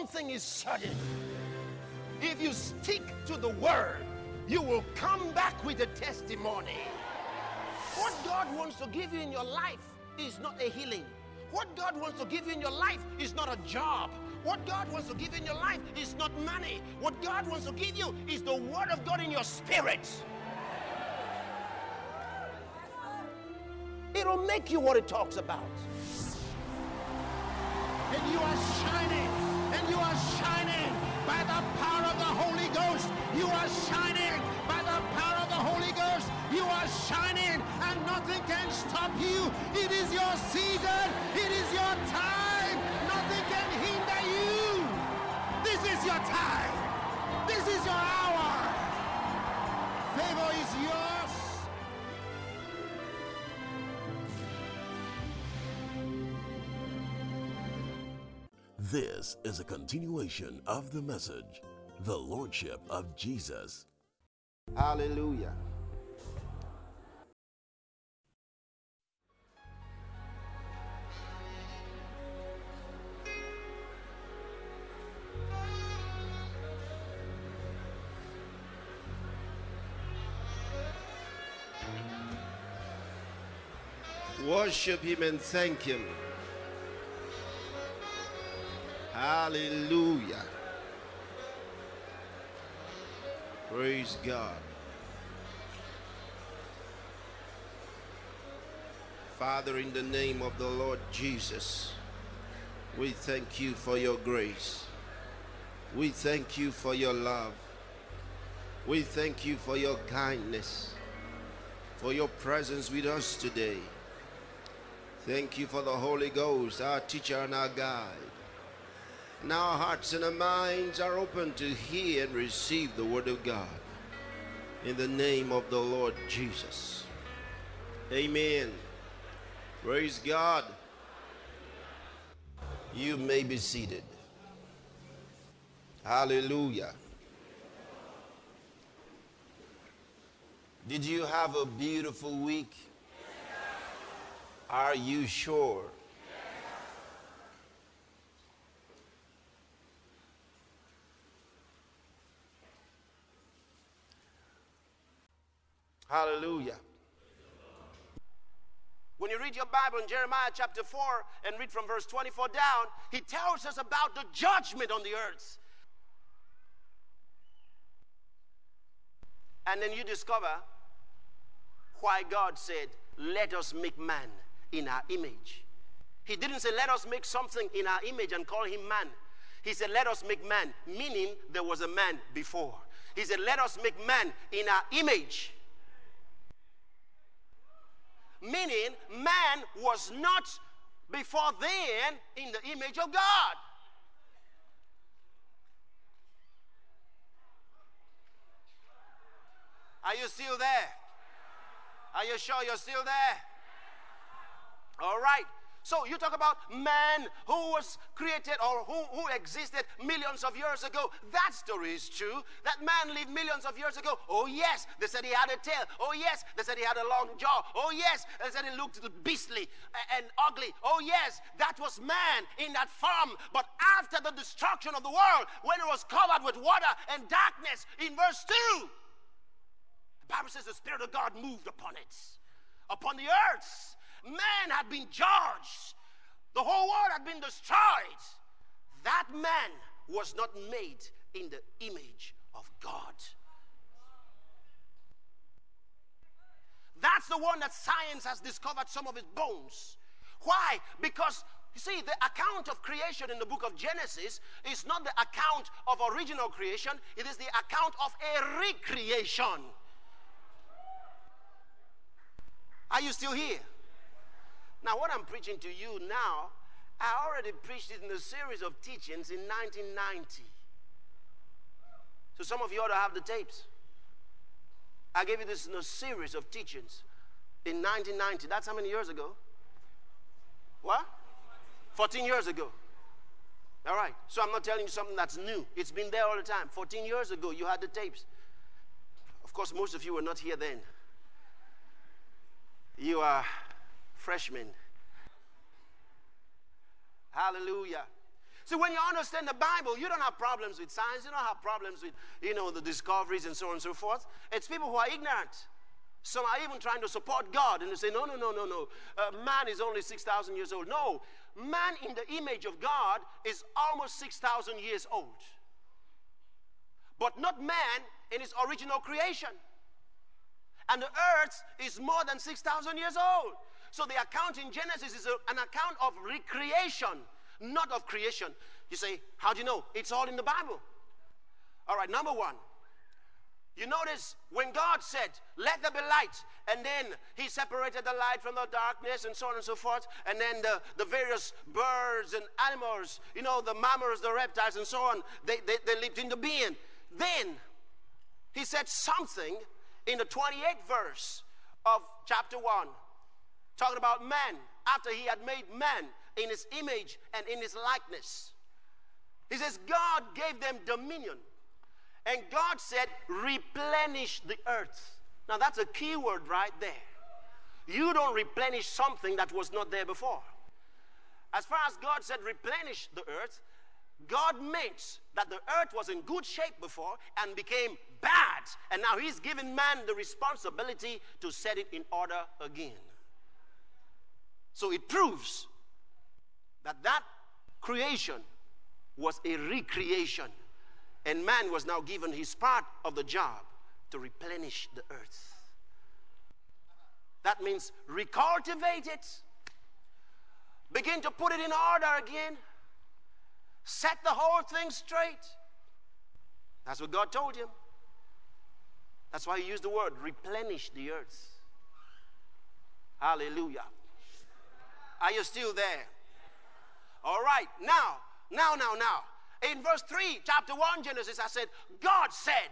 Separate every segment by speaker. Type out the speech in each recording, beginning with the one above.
Speaker 1: thing is certain. If you stick to the word, you will come back with a testimony. What God wants to give you in your life is not a healing. What God wants to give you in your life is not a job. What God wants to give you in your life is not money. What God wants to give you is the word of God in your spirit. It'll make you what it talks about. And you are shining. And you are shining by the power of the Holy Ghost. You are shining by the power of the Holy Ghost. You are shining and nothing can stop you. It is your season. It is your time. Nothing can hinder you. This is your time. This is your hour. Favor is yours.
Speaker 2: This is a continuation of the message, The Lordship of Jesus.
Speaker 1: Hallelujah. Worship him and thank him. Hallelujah. Praise God. Father, in the name of the Lord Jesus, we thank you for your grace. We thank you for your love. We thank you for your kindness, for your presence with us today. Thank you for the Holy Ghost, our teacher and our guide. Now our hearts and our minds are open to hear and receive the word of God. In the name of the Lord Jesus. Amen. Praise God. You may be seated. Hallelujah. Did you have a beautiful week? Are you sure? Hallelujah. When you read your Bible in Jeremiah chapter 4 and read from verse 24 down, he tells us about the judgment on the earth. And then you discover why God said, let us make man in our image. He didn't say, let us make something in our image and call him man. He said, let us make man, meaning there was a man before. He said, let us make man in our image. Meaning, man was not before then in the image of God. Are you still there? Are you sure you're still there? All right. So you talk about man who was created or who existed millions of years ago. That story is true. That man lived millions of years ago. Oh yes, they said he had a tail. Oh yes, they said he had a long jaw. Oh yes, they said he looked beastly and ugly. Oh yes, that was man in that form. But after the destruction of the world, when it was covered with water and darkness, in verse 2, the Bible says the Spirit of God moved upon it, upon the earth. Man had been judged. The whole world had been destroyed. That man was not made in the image of God. That's the one that science has discovered some of his bones. Why? Because, you see, the account of creation in the book of Genesis is not the account of original creation. It is the account of a recreation. Are you still here? Now, what I'm preaching to you now, I already preached it in a series of teachings in 1990. So some of you ought to have the tapes. I gave you this in a series of teachings in 1990. That's how many years ago? What? 14 years ago. All right. So I'm not telling you something that's new. It's been there all the time. 14 years ago, you had the tapes. Of course, most of you were not here then. You are freshmen. Hallelujah. See, when you understand the Bible, you don't have problems with science. You don't have problems with, the discoveries and so on and so forth. It's people who are ignorant. Some are even trying to support God, and they say, no. Man is only 6,000 years old. No, man in the image of God is almost 6,000 years old. But not man in his original creation. And the earth is more than 6,000 years old. So the account in Genesis is an account of recreation, not of creation. You say, how do you know? It's all in the Bible. All right, number one. You notice when God said, let there be light, and then he separated the light from the darkness and so on and so forth, and then the various birds and animals, the mammals, the reptiles and so on, they lived into being. Then he said something in the 28th verse of chapter 1, talking about man, after he had made man in his image and in his likeness. He says, God gave them dominion. And God said, replenish the earth. Now that's a key word right there. You don't replenish something that was not there before. As far as God said replenish the earth, God meant that the earth was in good shape before and became bad. And now he's given man the responsibility to set it in order again. So it proves that creation was a recreation. And man was now given his part of the job to replenish the earth. That means recultivate it. Begin to put it in order again. Set the whole thing straight. That's what God told him. That's why he used the word replenish the earth. Hallelujah. Are you still there? All right. Now. In verse 3, chapter 1, Genesis, I said, God said.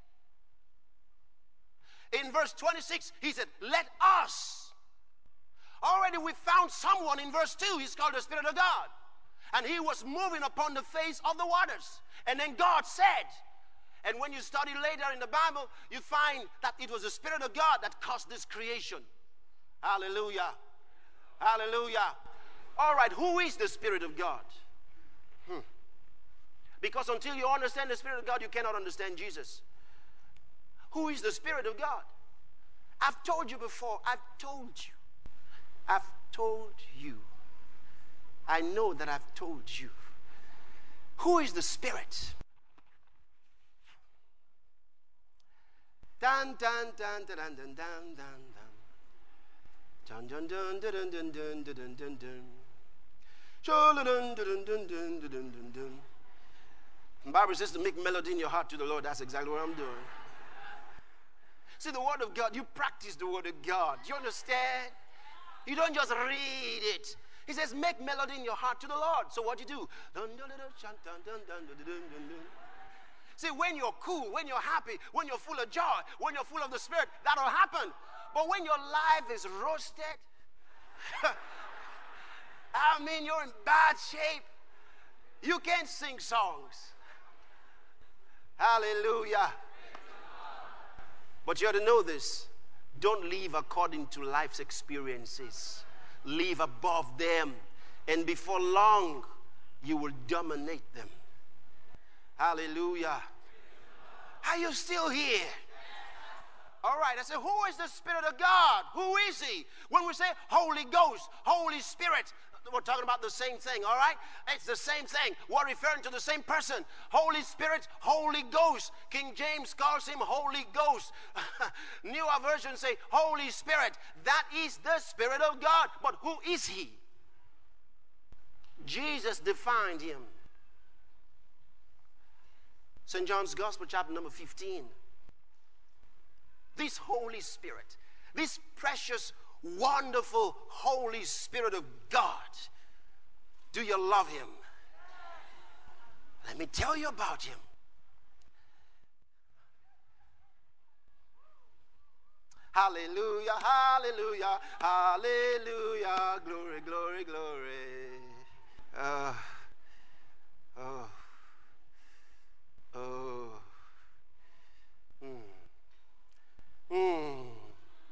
Speaker 1: In verse 26, he said, let us. Already we found someone in verse 2. He's called the Spirit of God. And he was moving upon the face of the waters. And then God said. And when you study later in the Bible, you find that it was the Spirit of God that caused this creation. Hallelujah. Hallelujah. All right, who is the Spirit of God? Because until you understand the Spirit of God, you cannot understand Jesus. Who is the Spirit of God? I've told you before. I've told you. I know that I've told you. Who is the Spirit? Dun dun dun dun dun dun dun dun dun dun dun dun dun dun dun dun dun. The Bible says to make melody in your heart to the Lord. That's exactly what I'm doing. See, the Word of God, you practice the Word of God. Do you understand? You don't just read it. He says, make melody in your heart to the Lord. So what do you do? See, when you're cool, when you're happy, when you're full of joy, when you're full of the Spirit, that'll happen. But when your life is roasted, I mean, you're in bad shape. You can't sing songs. Hallelujah. But you ought to know this. Don't live according to life's experiences. Live above them. And before long, you will dominate them. Hallelujah. Are you still here? All right, I say, who is the Spirit of God? Who is he? When we say Holy Ghost, Holy Spirit, we're talking about the same thing, all right? It's the same thing. We're referring to the same person. Holy Spirit, Holy Ghost. King James calls him Holy Ghost. Newer versions say Holy Spirit. That is the Spirit of God. But who is he? Jesus defined him. St. John's Gospel, chapter number 15. This Holy Spirit, this precious, wonderful Holy Spirit of God, do you love him? Let me tell you about him. Hallelujah, hallelujah, hallelujah, glory, glory, glory.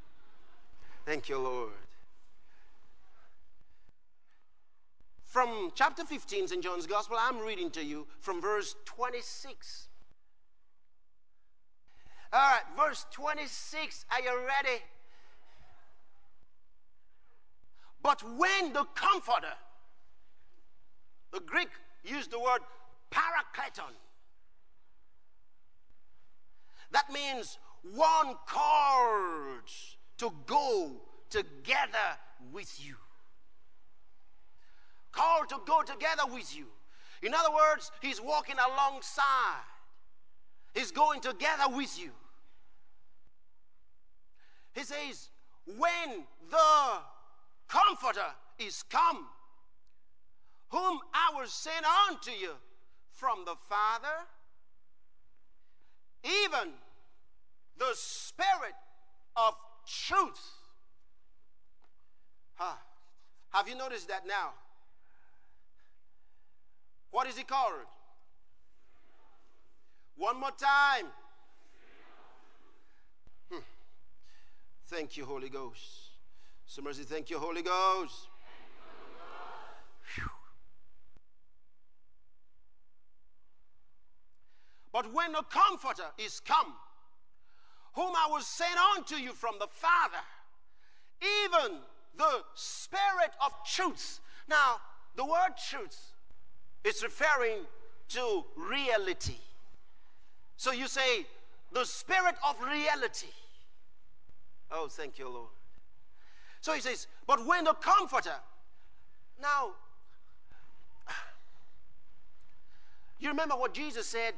Speaker 1: Thank you, Lord. From chapter 15, St. John's Gospel, I'm reading to you from verse 26. All right, verse 26. Are you ready? But when the Comforter, the Greek used the word parakleton. That means one called to go together with you. Called to go together with you. In other words, he's walking alongside. He's going together with you. He says, when the Comforter is come, whom I will send unto you from the Father, even the Spirit of truth. Have you noticed that now? What is he called? One more time. Thank you, Holy Ghost. So mercy, thank you, Holy Ghost. Whew. But when the Comforter is come, whom I will send unto you from the Father, even the Spirit of truth. Now, the word truth is referring to reality. So you say, the Spirit of reality. Oh, thank you, Lord. So he says, but when the Comforter. Now, you remember what Jesus said?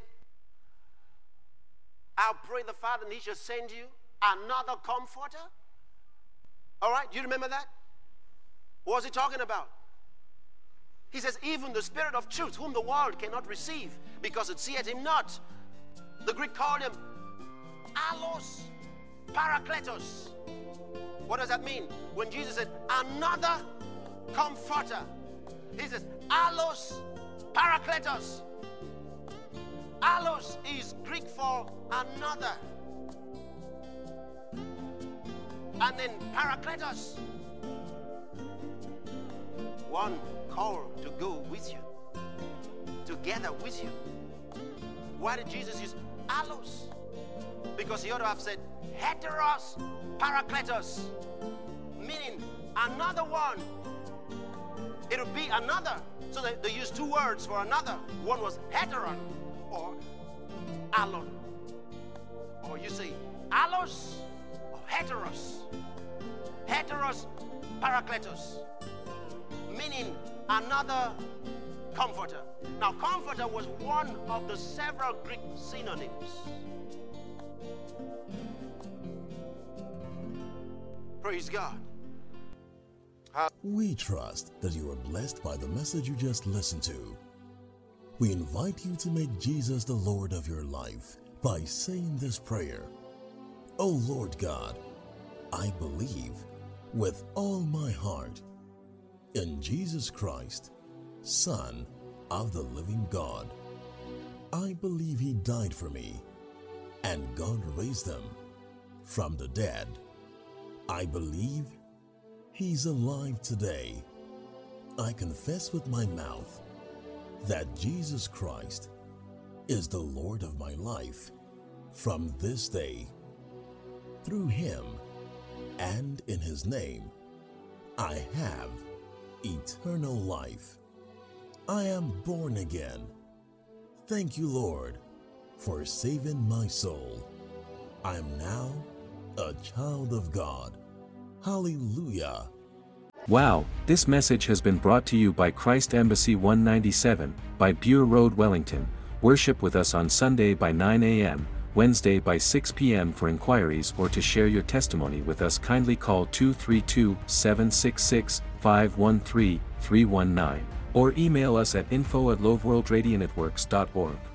Speaker 1: I'll pray the Father and he shall send you another Comforter. All right, you remember that? What was he talking about? He says, even the Spirit of truth, whom the world cannot receive, because it seeth him not. The Greek called him allos parakletos. What does that mean? When Jesus said, another Comforter, he says, allos parakletos. Allos is Greek for another. And then parakletos, one called to go with you, together with you. Why did Jesus use allos? Because he ought to have said heteros parakletos, meaning another one. It would be another. So they used two words for another. One was heteron or alon. Or you say allos or heteros. Heteros parakletos, meaning another Comforter. Now, Comforter was one of the several Greek synonyms. Praise God.
Speaker 2: We trust that you are blessed by the message you just listened to. We invite you to make Jesus the Lord of your life by saying this prayer. Oh Lord God, I believe with all my heart in Jesus Christ, Son of the living God. I believe he died for me and God raised him from the dead. I believe he's alive today. I confess with my mouth that Jesus Christ is the Lord of my life from this day. Through him and in his name, I have eternal life. I am born again. Thank you, Lord, for saving my soul. I am now a child of God. Hallelujah.
Speaker 3: Wow, this message has been brought to you by Christ Embassy 197, by Bure Road, Wellington. Worship with us on Sunday by 9 a.m., Wednesday by 6 p.m. For inquiries or to share your testimony with us, kindly call 232-766-513-319 or email us at info@loveworldradionetworks.org.